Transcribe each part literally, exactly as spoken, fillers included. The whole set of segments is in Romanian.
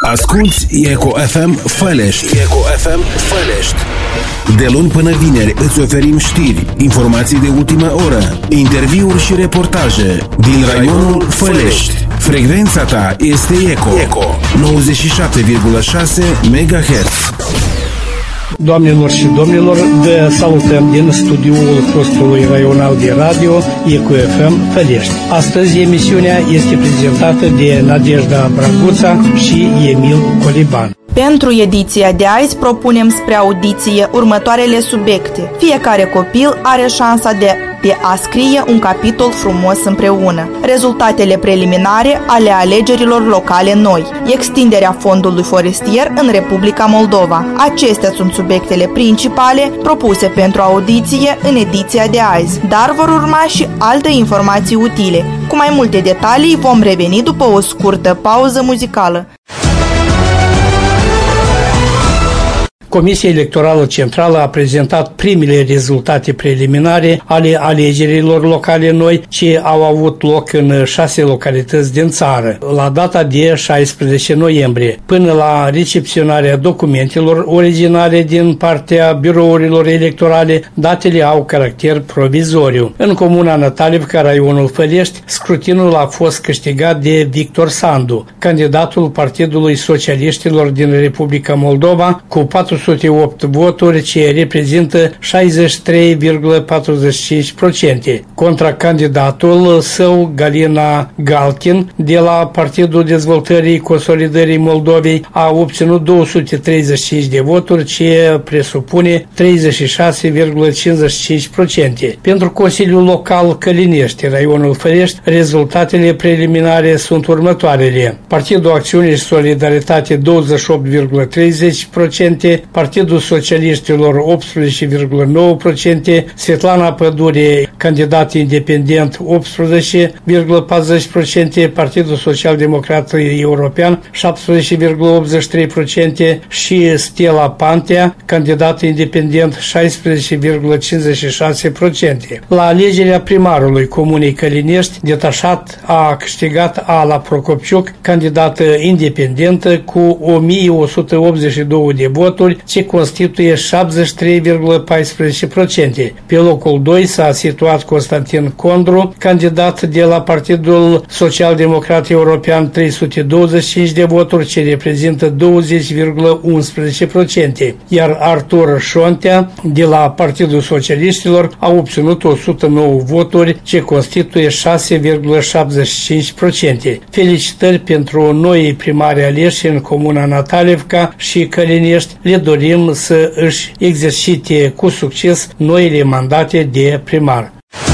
Asculți Eco F M Fălești. Eco F M Fălești. De luni până vineri îți oferim știri, informații de ultimă oră, interviuri și reportaje din raionul Fălești. Frecvența ta este Eco, Eco nouăzeci și șapte virgulă șase megahertz. Doamnelor și domnilor, vă salutăm din studioul postului raional de radio Eco F M Fălești. Astăzi emisiunea este prezentată de Nadejda Braguța și Emil Coliban. Pentru ediția de azi propunem spre audiție următoarele subiecte. Fiecare copil are șansa de, de a scrie un capitol frumos împreună. Rezultatele preliminare ale alegerilor locale noi. Extinderea fondului forestier în Republica Moldova. Acestea sunt subiectele principale propuse pentru audiție în ediția de azi, dar vor urma și alte informații utile. Cu mai multe detalii vom reveni după o scurtă pauză muzicală. Comisia Electorală Centrală a prezentat primele rezultate preliminare ale alegerilor locale noi ce au avut loc în șase localități din țară, la data de șaisprezece noiembrie. Până la recepționarea documentelor originale din partea birourilor electorale, datele au caracter provizoriu. În comuna Natalivca, raionul Fălești, scrutinul a fost câștigat de Victor Sandu, candidatul Partidului Socialiștilor din Republica Moldova, cu patru sute opt voturi, ce reprezintă șaizeci și trei virgulă patruzeci și cinci la sută. Contra candidatul său, Galina Galkin, de la Partidul Dezvoltării Consolidării Moldovei, a obținut două sute treizeci și cinci de voturi, ce presupune treizeci și șase virgulă cincizeci și cinci la sută. Pentru Consiliul Local Călinești, raionul Fălești, rezultatele preliminare sunt următoarele. Partidul Acțiune și Solidaritate douăzeci și opt virgulă treizeci la sută, Partidul Socialiștilor optsprezece virgulă nouă la sută, Svetlana Pădure, candidat independent optsprezece virgulă patruzeci la sută, Partidul Social-Democrat European șaptesprezece virgulă optzeci și trei la sută și Stella Pantea, candidat independent șaisprezece virgulă cincizeci și șase la sută. La alegerea primarului Comunei Călinești, detașat a câștigat Ala Procopciuc, candidată independentă cu o mie o sută optzeci și doi de voturi, ce constituie șaptezeci și trei virgulă paisprezece la sută. Pe locul doi s-a situat Constantin Condru, candidat de la Partidul Social-Democrat European, trei sute douăzeci și cinci de voturi, ce reprezintă douăzeci virgulă unsprezece la sută. Iar Artur Șontea, de la Partidul Socialiștilor, a obținut o sută nouă voturi, ce constituie șase virgulă șaptezeci și cinci la sută. Felicitări pentru noi primari aleși în comuna Natalivca și Călinești. Le dorim să își exercite cu succes noile mandate de primar.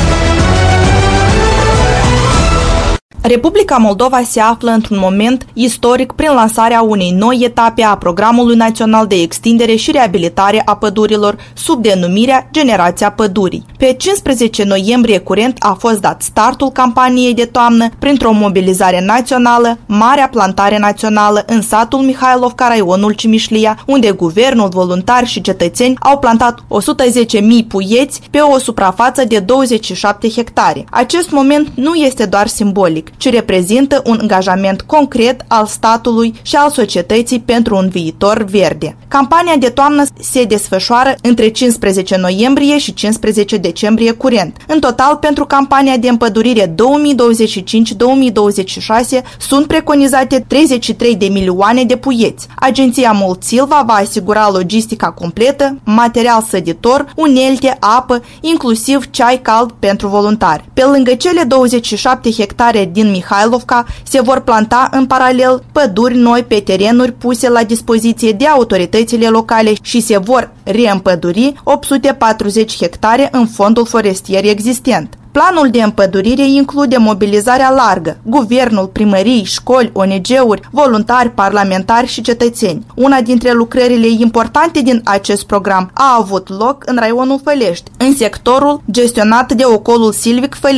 Republica Moldova se află într-un moment istoric prin lansarea unei noi etape a Programului Național de Extindere și Reabilitare a Pădurilor sub denumirea Generația Pădurii. Pe cincisprezece noiembrie curent a fost dat startul campaniei de toamnă printr-o mobilizare națională, Marea Plantare Națională în satul Mihailovca, raionul Cimișlia, unde guvernul, voluntari și cetățeni au plantat o sută zece mii puieți pe o suprafață de douăzeci și șapte hectare. Acest moment nu este doar simbolic, ci reprezintă un angajament concret al statului și al societății pentru un viitor verde. Campania de toamnă se desfășoară între cincisprezece noiembrie și cincisprezece decembrie curent. În total, pentru campania de împădurire două mii douăzeci și cinci două mii douăzeci și șase sunt preconizate treizeci și trei de milioane de puieți. Agenția Moldsilva va asigura logistica completă, material săditor, unelte, apă, inclusiv ceai cald pentru voluntari. Pe lângă cele douăzeci și șapte hectare din Mihailovca se vor planta în paralel păduri noi pe terenuri puse la dispoziție de autoritățile locale și se vor reîmpăduri opt sute patruzeci hectare în fondul forestier existent. Planul de împădurire include mobilizarea largă, guvernul, primării, școli, O N G-uri, voluntari, parlamentari și cetățeni. Una dintre lucrările importante din acest program a avut loc în raionul Fălești, în sectorul gestionat de Ocolul Silvic Fălești,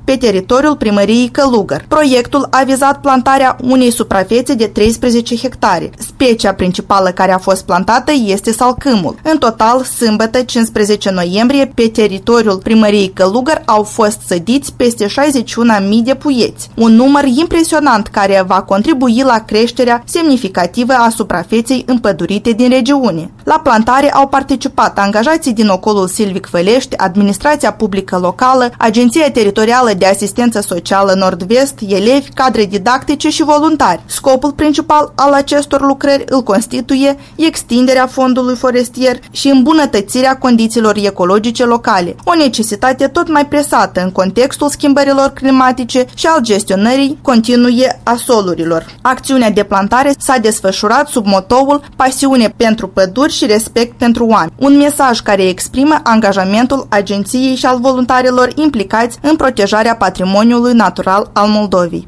pe teritoriul primăriei Călugăr. Proiectul a vizat plantarea unei suprafețe de treisprezece hectare. Specia principală care a fost plantată este salcâmul. În total, sâmbătă, cincisprezece noiembrie, pe teritoriul primăriei Călugăr au fost sădiți peste șaizeci și unu de mii de puieți. Un număr impresionant care va contribui la creșterea semnificativă a suprafeței împădurite din regiune. La plantare au participat angajații din ocolul Silvic Fălești, Administrația Publică Locală, Agenția Teritorială de Asistență Socială Nord-Vest, elevi, cadre didactice și voluntari. Scopul principal al acestor lucrări îl constituie extinderea fondului forestier și îmbunătățirea condițiilor ecologice locale, o necesitate tot mai presată în contextul schimbărilor climatice și al gestionării continue a solurilor. Acțiunea de plantare s-a desfășurat sub motoul Pasiune pentru păduri și respect pentru oameni, un mesaj care exprimă angajamentul agenției și al voluntarilor implicați în protejarea patrimoniului natural al Moldovei.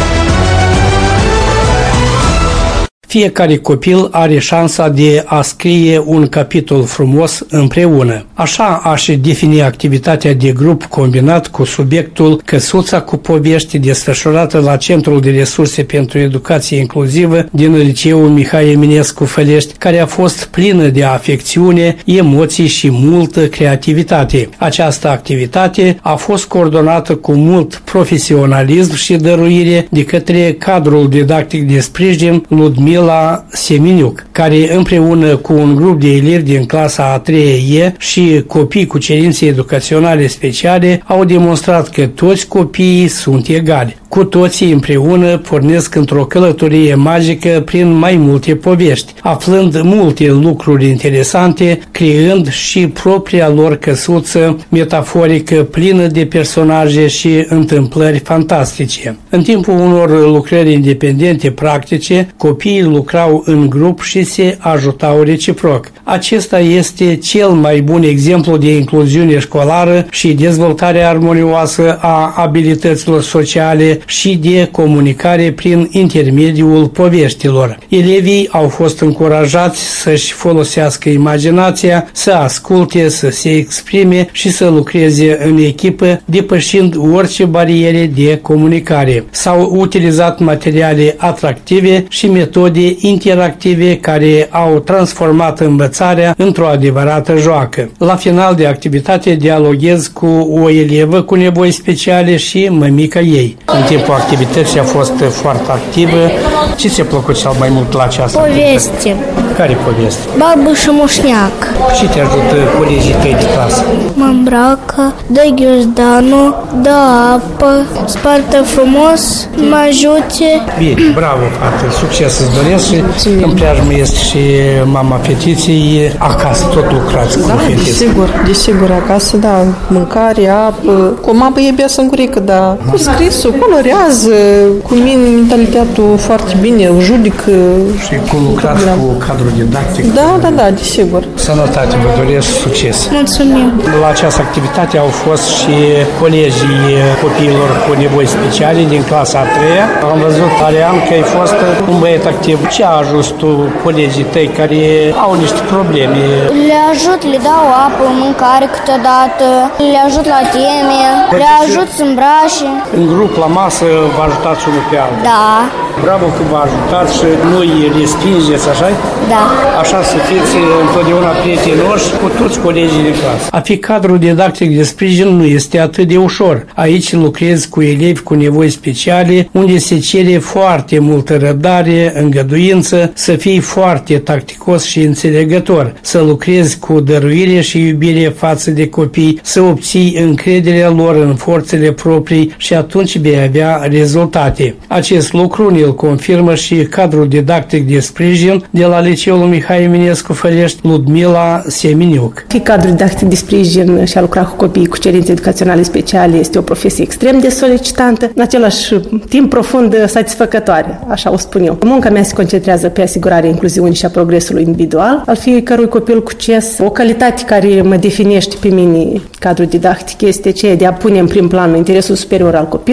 Fiecare copil are șansa de a scrie un capitol frumos împreună. Așa aș defini activitatea de grup combinat cu subiectul Căsuța cu povești, desfășurată la Centrul de Resurse pentru Educație Inclusivă din Liceul Mihai Eminescu Fălești, care a fost plină de afecțiune, emoții și multă creativitate. Această activitate a fost coordonată cu mult profesionalism și dăruire de către cadrul didactic de sprijin Ludmila la Seminiuc, care împreună cu un grup de elevi din clasa a treia E și copii cu cerințe educaționale speciale au demonstrat că toți copiii sunt egali. Cu toții împreună pornesc într-o călătorie magică prin mai multe povești, aflând multe lucruri interesante, creând și propria lor căsuță metaforică plină de personaje și întâmplări fantastice. În timpul unor lucrări independente practice, copiii lucrau în grup și se ajutau reciproc. Acesta este cel mai bun exemplu de incluziune școlară și dezvoltare armonioasă a abilităților sociale și de comunicare prin intermediul poveștilor. Elevii au fost încurajați să-și folosească imaginația, să asculte, să se exprime și să lucreze în echipă, depășind orice bariere de comunicare. S-au utilizat materiale atractive și metode interactive care au transformat învățarea într-o adevărată joacă. La final de activitate dialoghez cu o elevă cu nevoi speciale și mămica ei. În timpul activității a fost foarte activă. Ce ți-a plăcut cel mai mult la această Poveste. Care poveste? Babă și moșneac. Ce te ajută colegii tăi de clasă? Mă îmbracă, dă ghiozdanul, dă apă, spartă frumos, mă ajute. Bine, bravo, fată, succes îți doresc și în preajmă este și mama fetiței. Acasă tot lucrați cu da, fetița. Desigur, desigur, acasă, da, mâncare, apă. Cu o mapă e bea sângurică, da, cu scrisul, colorează, cu mine mentalitatea foarte bine, îl judică. Și cu lucrați cu cadrul didactic. Da, da, da, desigur. Sănătate, vă doresc succes. Mulțumim. La această activitate au fost și colegii copiilor cu nevoi speciale din clasa a treia. Am văzut, Arian, că ai fost un băiet activ. Ce ajuns tu colegii tăi care au niște probleme? Le ajut, le dau apă, mâncare câteodată, le ajut la teme, le ajut să îmbrace. În grup, la masă, vă ajutați unul pe altul. Da. Bravo că vă ajutați și nu îi respingeți, așa? Da. Așa să fiți întotdeauna prietenoși cu toți colegii de clasă. A fi cadru didactic de sprijin nu este atât de ușor. Aici lucrezi cu elevi cu nevoi speciale, unde se cere foarte multă răbdare, îngăduință, să fii foarte tacticos și înțelegător, să lucrezi cu dăruire și iubire față de copii, să obții încrederea lor în forțele proprii și atunci vei avea rezultate. Acest lucru ne-l confirmă și cadrul didactic de sprijin de la Liceul Mihai Eminescu Fălești, Ludmila Seminiuc. Fi cadru didactic de sprijin și a lucra cu copii cu cerințe educaționale speciale este o profesie extrem de solicitantă, în același timp profund satisfăcătoare, așa o spun eu. Munca mea se concentrează pe asigurarea incluziunii și a progresului individual al fiecărui copil cu C E S. O calitate care mă definește pe mine cadrul didactic este ceea de a pune în prim plan interesul superior al copilului,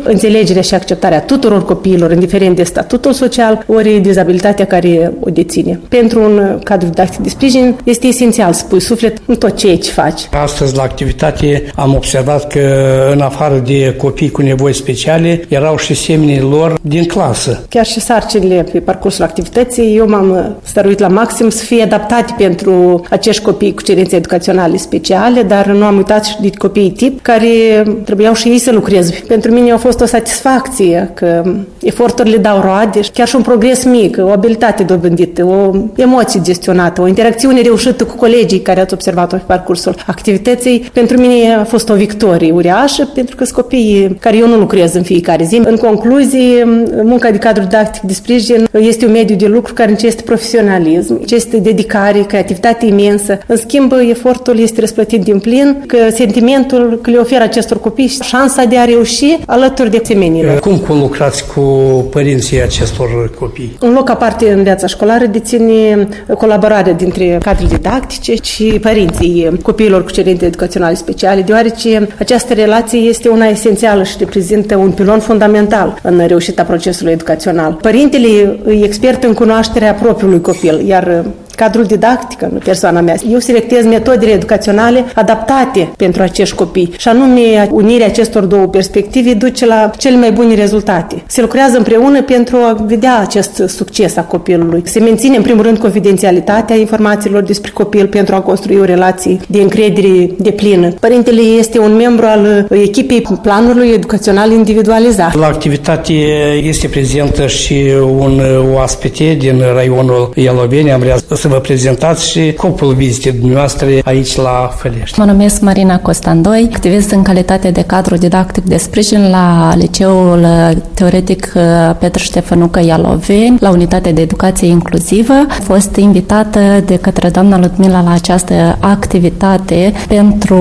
înțelegerea și acceptarea tuturor copiilor, indiferent de statutul social, ori dizabilitatea care o deține. Pentru un cadru didactic de sprijin este esențial să pui suflet în tot ceea ce faci. Astăzi, la activitate, am observat că în afară de copii cu nevoi speciale, erau și semenii lor din clasă. Chiar și sarcinile pe parcursul activității, eu m-am stăruit la maxim să fie adaptate pentru acești copii cu cerințe educaționale speciale, dar nu am uitat și de copiii tip care trebuiau și ei să lucreze. Pentru mine a fost o satisfacție că eforturile dau roade, chiar și un progres mic, o abilitate dobândită, o emoție gestionată, o interacțiune reușită cu colegii care ați observat-o pe parcursul activității. Pentru mine a fost o victorie uriașă, pentru că sunt copiii care eu nu lucrez în fiecare zi. În concluzie, munca de cadru didactic de sprijin este un mediu de lucru care necesită profesionalism, necesită dedicare, creativitate imensă. În schimb, efortul este răsplătit din plin, că sentimentul că le oferă acestor copii șansa de a reuși alături de semenilor. Cum conlucrați cu părinții acestor copii? Un loc aparte în viața școlară deține colaborarea dintre cadrele didactice și părinții copiilor cu cerințe educaționale speciale, deoarece această relație este una esențială și reprezintă un pilon fundamental în reușita procesului educațional. Părintele e expert în cunoașterea propriului copil, iar cadrul didactic, în persoana mea, eu selectez metodele educaționale adaptate pentru acești copii și anume unirea acestor două perspective duce la cele mai bune rezultate. Se lucrează împreună pentru a vedea acest succes a copilului. Se menține în primul rând confidențialitatea informațiilor despre copil pentru a construi o relație de încredere deplină. Părintele este un membru al echipei planului educațional individualizat. La activitate este prezentă și un oaspete din raionul Ialoveni. Am vrea să vă prezentați și scopul vizitei dumneavoastră aici la Fălești. Mă numesc Marina Costandoi, activez în calitate de cadru didactic de sprijin la Liceul Teoretic Petru Ștefănucă Ialoveni, la Unitatea de Educație Inclusivă. Am fost invitată de către doamna Ludmila la această activitate pentru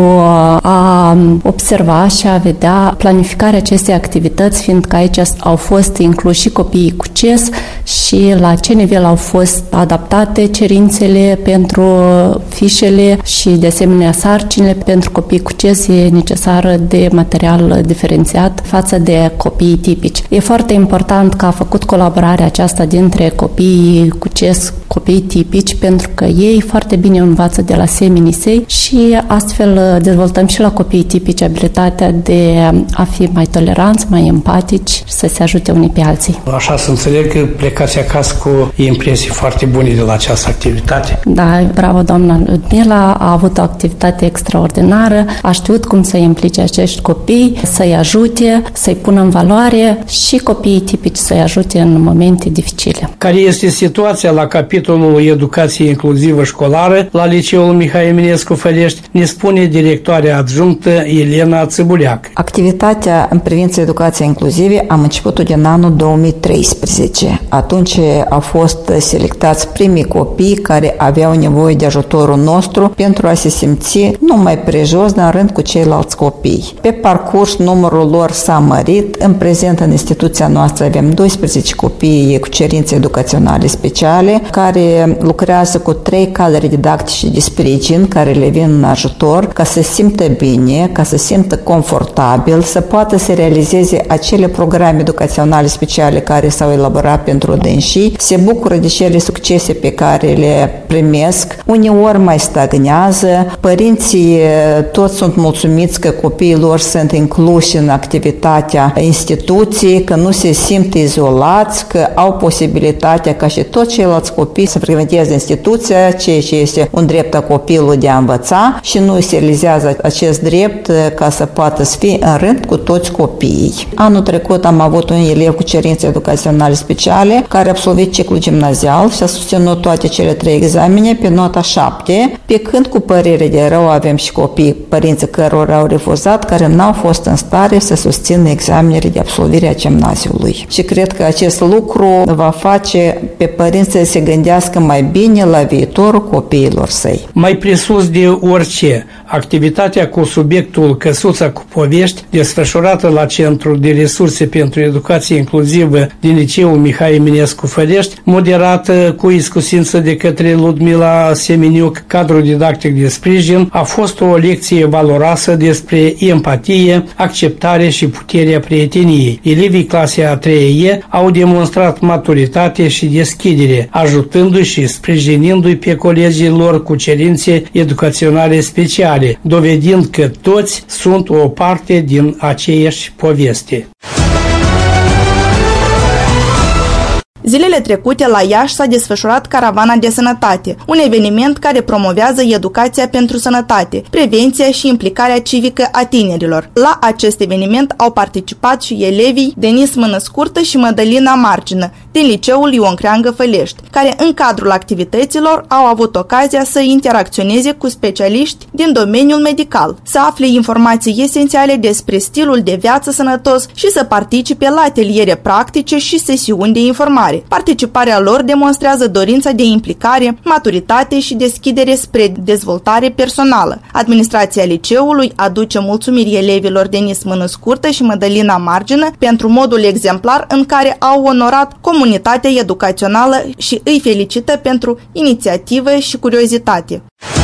a observa și a vedea planificarea acestei activități, fiindcă aici au fost incluși și copiii cu C E S și la ce nivel au fost adaptate cerințele pentru fișele și de asemenea sarcinile pentru copii cu C E S e necesară de material diferențiat față de copiii tipici. E foarte important că a făcut colaborarea aceasta dintre copiii cu C E S, copiii tipici, pentru că ei foarte bine învață de la semenii săi și astfel dezvoltăm și la copiii tipici abilitatea de a fi mai toleranți, mai empatici și să se ajute unii pe alții. Așa să înțeleg că plecați acasă cu impresii foarte bune de la această activitate. Da, bravo doamna Ludmila, a avut o activitate extraordinară, a știut cum să implice acești copii, să-i ajute, să-i pună în valoare și copiii tipici să-i ajute în momente dificile. Care este situația la capitolul educație inclusivă școlară la Liceul Mihai Eminescu Fălești, ne spune directoarea adjunctă Elena Țăbuleac. Activitatea în privința educației inclusive am început-o din anul două mii treisprezece. Atunci au fost selectați primii copii care aveau nevoie de ajutorul nostru pentru a se simți numai prejos, dar în rând cu ceilalți copii. Pe parcurs, numărul lor s-a mărit. În prezent, în instituția noastră avem doisprezece copii cu cerințe educaționale speciale care lucrează cu trei cadre didactice de sprijin care le vin în ajutor ca să se simtă bine, ca să se simtă confortabil, să poată să realizeze acele programe educaționale speciale care s-au elaborat pentru dânsii, se bucură de cele succese pe care le primesc, uneori mai stagnează, părinții toți sunt mulțumiți că copiii lor sunt incluși în activitatea instituției, că nu se simt izolați, că au posibilitatea ca și toți ceilalți copii să frecventeze instituția, ceea ce este un drept a copilului de a învăța și nu se realizează acest drept ca să poată să fie în rând cu toți copiii. Anul trecut am avut un elev cu cerințe educaționale speciale care a absolvit ciclul gimnazial și a susținut toate cele trei examene pe nota șapte, pe când cu părere de rău avem și copii, părinții cărora au refuzat, care n-au fost în stare să susțină examenele de absolvire a gimnaziului. Și cred că acest lucru va face pe părinți să se gândească mai bine la viitorul copiilor săi. Mai presus de orice, activitatea cu subiectul Căsuța cu povești, desfășurată la Centrul de Resurse pentru Educație Inclusivă din Liceul Mihai Eminescu Eminescu Fălești, moderată cu iscusință de către Ludmila Semeniuc, cadrul didactic de sprijin, a fost o lecție valoroasă despre empatie, acceptare și puterea prieteniei. Elevii clasei a treia E au demonstrat maturitate și deschidere, ajutându-i și sprijinindu-i pe colegii lor cu cerințe educaționale speciale, dovedind că toți sunt o parte din aceeași poveste. Zilele trecute la Iași s-a desfășurat Caravana de Sănătate, un eveniment care promovează educația pentru sănătate, prevenția și implicarea civică a tinerilor. La acest eveniment au participat și elevii Denis Mănăscurtă și Mădălina Margină din Liceul Ion Creangă Fălești, care în cadrul activităților au avut ocazia să interacționeze cu specialiști din domeniul medical, să afle informații esențiale despre stilul de viață sănătos și să participe la ateliere practice și sesiuni de informare. Participarea lor demonstrează dorința de implicare, maturitate și deschidere spre dezvoltare personală. Administrația liceului aduce mulțumiri elevilor Denis Mănăscurtă și Mădălina Margină pentru modul exemplar în care au onorat comunitatea educațională și îi felicită pentru inițiativă și curiozitate.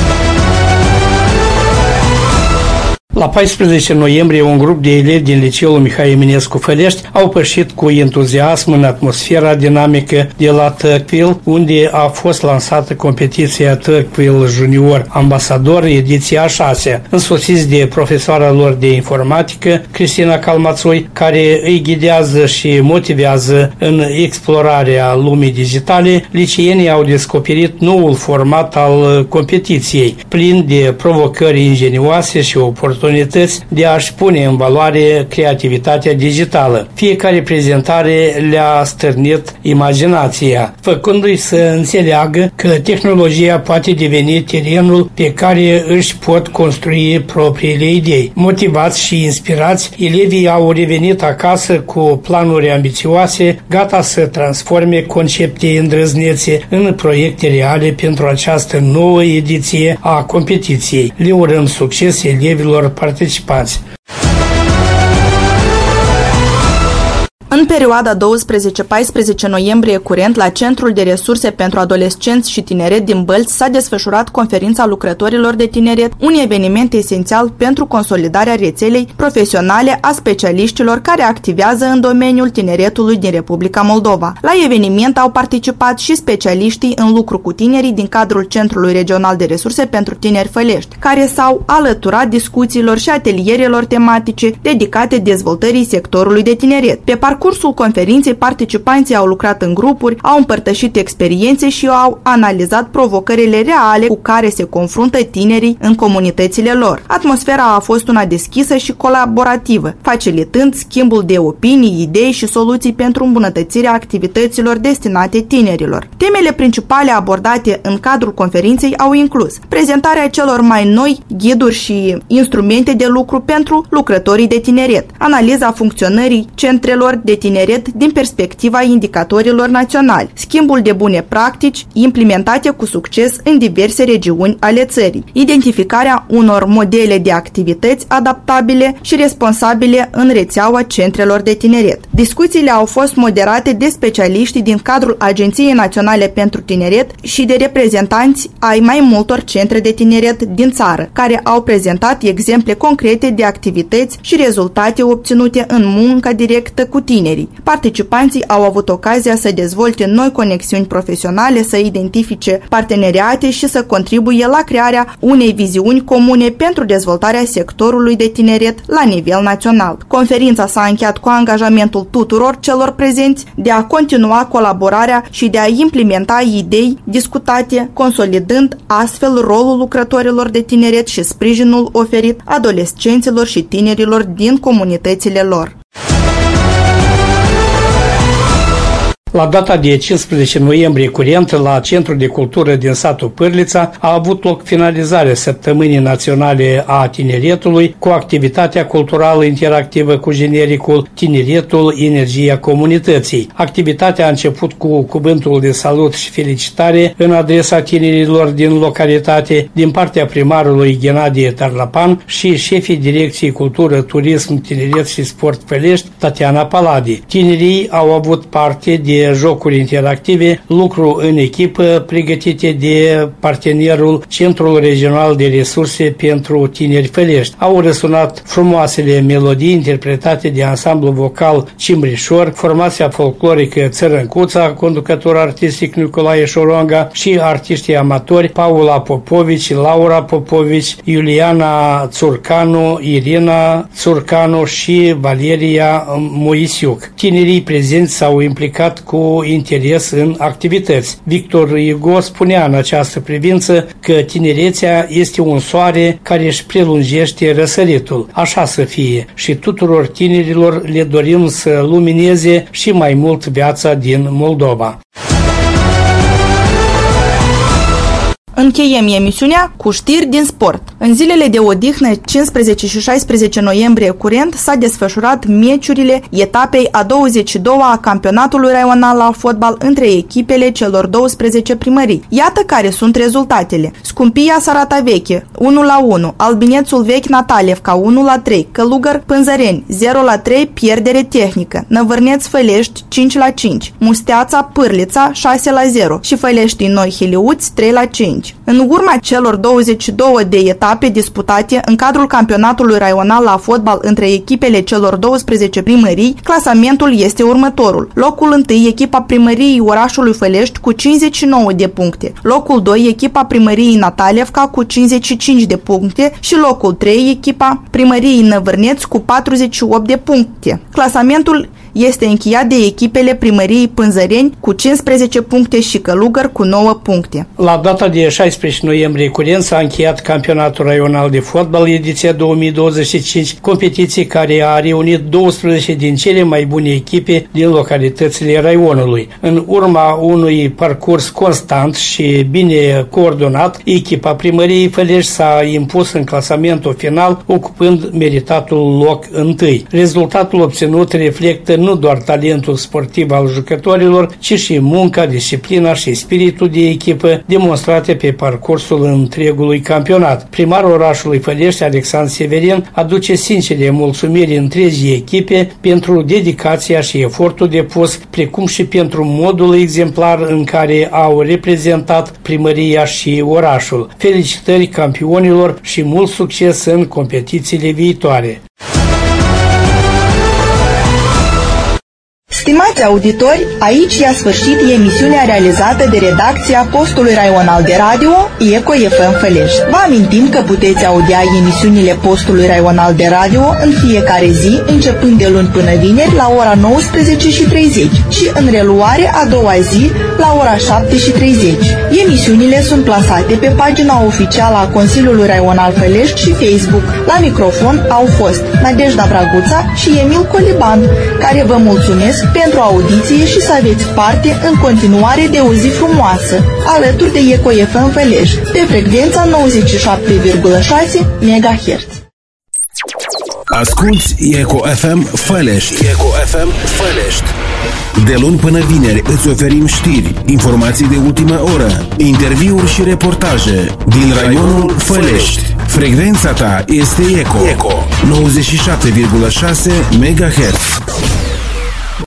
La paisprezece noiembrie, un grup de elevi din Liceul Mihai Eminescu Fălești au pășit cu entuziasm în atmosfera dinamică de la Tocqueville, unde a fost lansată competiția Tocqueville Junior Ambasador, ediția a șasea, însoțiți de profesoara lor de informatică, Cristina Calmațoi, care îi ghidează și motivează în explorarea lumii digitale. Liceenii au descoperit noul format al competiției, plin de provocări ingenioase și oportunități de a-și pune în valoare creativitatea digitală. Fiecare prezentare le-a stârnit imaginația, făcându-i să înțeleagă că tehnologia poate deveni terenul pe care își pot construi propriile idei. Motivați și inspirați, elevii au revenit acasă cu planuri ambițioase, gata să transforme concepte îndrăznețe în proiecte reale pentru această nouă ediție a competiției. Le urăm succes elevilor participanți. În perioada douăsprezece paisprezece noiembrie curent, la Centrul de Resurse pentru Adolescenți și Tineret din Bălți s-a desfășurat conferința lucrătorilor de tineret, un eveniment esențial pentru consolidarea rețelei profesionale a specialiștilor care activează în domeniul tineretului din Republica Moldova. La eveniment au participat și specialiștii în lucru cu tinerii din cadrul Centrului Regional de Resurse pentru Tineri Fălești, care s-au alăturat discuțiilor și atelierelor tematice dedicate dezvoltării sectorului de tineret. Pe parcursul conferinței, participanții au lucrat în grupuri, au împărtășit experiențe și au analizat provocările reale cu care se confruntă tinerii în comunitățile lor. Atmosfera a fost una deschisă și colaborativă, facilitând schimbul de opinii, idei și soluții pentru îmbunătățirea activităților destinate tinerilor. Temele principale abordate în cadrul conferinței au inclus prezentarea celor mai noi ghiduri și instrumente de lucru pentru lucrătorii de tineret, analiza funcționării centrelor de tineret din perspectiva indicatorilor naționali, schimbul de bune practici implementate cu succes în diverse regiuni ale țării, identificarea unor modele de activități adaptabile și responsabile în rețeaua centrelor de tineret. Discuțiile au fost moderate de specialiști din cadrul Agenției Naționale pentru Tineret și de reprezentanți ai mai multor centre de tineret din țară, care au prezentat exemple concrete de activități și rezultate obținute în munca directă cu tinerii. Participanții au avut ocazia să dezvolte noi conexiuni profesionale, să identifice parteneriate și să contribuie la crearea unei viziuni comune pentru dezvoltarea sectorului de tineret la nivel național. Conferința s-a încheiat cu angajamentul tuturor celor prezenți de a continua colaborarea și de a implementa idei discutate, consolidând astfel rolul lucrătorilor de tineret și sprijinul oferit adolescenților și tinerilor din comunitățile lor. La data de cincisprezece noiembrie curent, la Centrul de Cultură din satul Pârlița, a avut loc finalizarea Săptămânii Naționale a Tineretului cu activitatea culturală interactivă cu genericul Tineretul, energia comunității. Activitatea a început cu cuvântul de salut și felicitare în adresa tinerilor din localitate din partea primarului Ghenadie Tarlapan și șefii Direcției Cultură, Turism, Tineret și Sport Fălești, Tatiana Paladi. Tinerii au avut parte de de jocuri interactive, lucru în echipă, pregătite de partenerul Centrul Regional de Resurse pentru Tineri Fălești. Au răsunat frumoasele melodii interpretate de ansamblu vocal Cimbrișor, formația folclorică Țărâncuța, conducător artistic Nicolae Șoronga și artiștii amatori Paula Popovici, Laura Popovici, Iuliana Țurcanu, Irina Țurcanu și Valeria Moisiuc. Tinerii prezenți s-au implicat cu interes în activități. Victor Igo spunea în această privință că tinerețea este un soare care își prelungește răsăritul. Așa să fie și tuturor tinerilor le dorim să lumineze și mai mult viața din Moldova. Încheiem emisiunea cu știri din sport. În zilele de odihnă, cincisprezece și șaisprezece noiembrie curent, s-a desfășurat meciurile etapei a douăzeci și doua a campionatului raional la fotbal între echipele celor douăsprezece primării. Iată care sunt rezultatele. Scumpia Sarata Veche unu la unu, Albinețul Vechi Natalevca unu la trei, Călugăr Pânzăreni zero la trei, pierdere tehnică, Năvârneț Fălești cinci la cinci, Musteața Pârlița șase la zero și Făleștii Noi Hiliuți trei la cinci. În urma celor douăzeci și două de etape disputate în cadrul campionatului raional la fotbal între echipele celor douăsprezece primării, clasamentul este următorul. Locul întâi, echipa primăriei orașului Fălești cu cincizeci și nouă de puncte. Locul doi, echipa primăriei Natalevca cu cincizeci și cinci de puncte și locul trei, echipa primăriei Năvârneț cu patruzeci și opt de puncte. Clasamentul este încheiat de echipele primăriei Pânzăreni cu cincisprezece puncte și Călugăr cu nouă puncte. La data de șaisprezece noiembrie curent s-a încheiat campionatul raional de fotbal ediția două mii douăzeci și cinci, competiție care a reunit douăsprezece din cele mai bune echipe din localitățile raionului. În urma unui parcurs constant și bine coordonat, echipa primăriei Fălești s-a impus în clasamentul final, ocupând meritatul loc întâi. Rezultatul obținut reflectă nu doar talentul sportiv al jucătorilor, ci și munca, disciplina și spiritul de echipă demonstrate pe parcursul întregului campionat. Primarul orașului Fălești, Alexandru Severin, aduce sincere mulțumiri întregii echipe pentru dedicația și efortul depus, precum și pentru modul exemplar în care au reprezentat primăria și orașul. Felicitări campionilor și mult succes în competițiile viitoare! Stimați auditori, aici i-a sfârșit emisiunea realizată de redacția postului raional de radio Eco F M Fălești. Vă amintim că puteți audia emisiunile postului raional de radio în fiecare zi, începând de luni până vineri la ora nouăsprezece și treizeci și în reluare a doua zi la ora șapte și treizeci. Emisiunile sunt plasate pe pagina oficială a Consiliului Raional Fălești și Facebook. La microfon au fost Nadejda Braguța și Emil Coliban, care vă mulțumesc pentru audiție și să aveți parte în continuare de o zi frumoasă, alături de Eco F M Fălești, pe frecvența nouăzeci și șapte virgulă șase megahertz. Asculți Eco F M Fălești. Eco F M Fălești. De luni până vineri îți oferim știri, informații de ultimă oră, interviuri și reportaje din raionul Fălești. Frecvența ta este Eco, Eco nouăzeci și șapte virgulă șase megahertz.